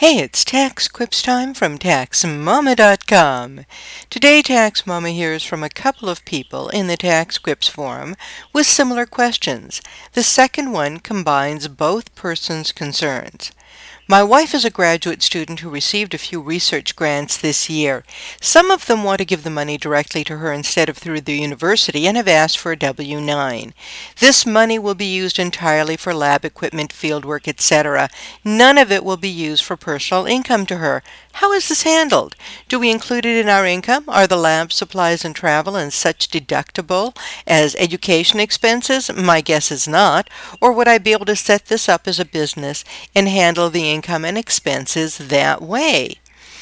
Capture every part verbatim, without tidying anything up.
Hey, it's Tax Quips time from Tax Mama dot com. Today, Tax Mama hears from a couple of people in the Tax Quips forum with similar questions. The second one combines both persons' concerns. My wife is a graduate student who received a few research grants this year. Some of them want to give the money directly to her instead of through the university and have asked for a W nine. This money will be used entirely for lab equipment, fieldwork, et cetera. None of it will be used for personal income to her. How is this handled? Do we include it in our income? Are the lab supplies and travel and such deductible as education expenses? My guess is not. Or would I be able to set this up as a business and handle the income and expenses that way?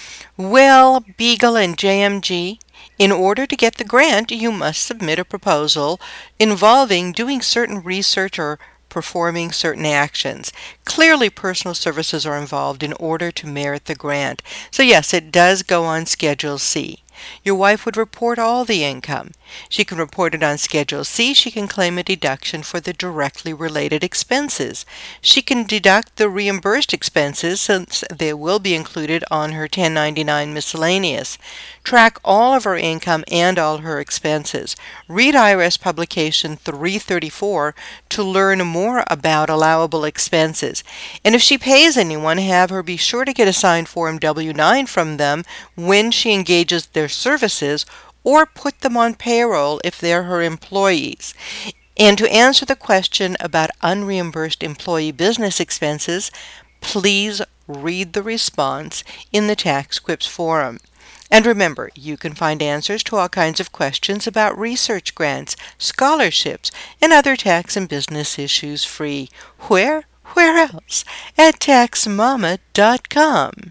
Well, Beagle and J M G, in order to get the grant, you must submit a proposal involving doing certain research or performing certain actions. Clearly, personal services are involved in order to merit the grant. So yes, it does go on Schedule C. Your wife would report all the income. She can report it on Schedule C. She can claim a deduction for the directly related expenses. She can deduct the reimbursed expenses since they will be included on her ten ninety-nine miscellaneous. Track all of her income and all her expenses. Read I R S Publication three thirty-four to learn more about allowable expenses. And if she pays anyone, have her be sure to get a signed Form W nine from them when she engages their services, or put them on payroll if they're her employees. And to answer the question about unreimbursed employee business expenses, please read the response in the Tax Quips forum. And remember, you can find answers to all kinds of questions about research grants, scholarships, and other tax and business issues free. Where? Where else? At Tax Mama dot com.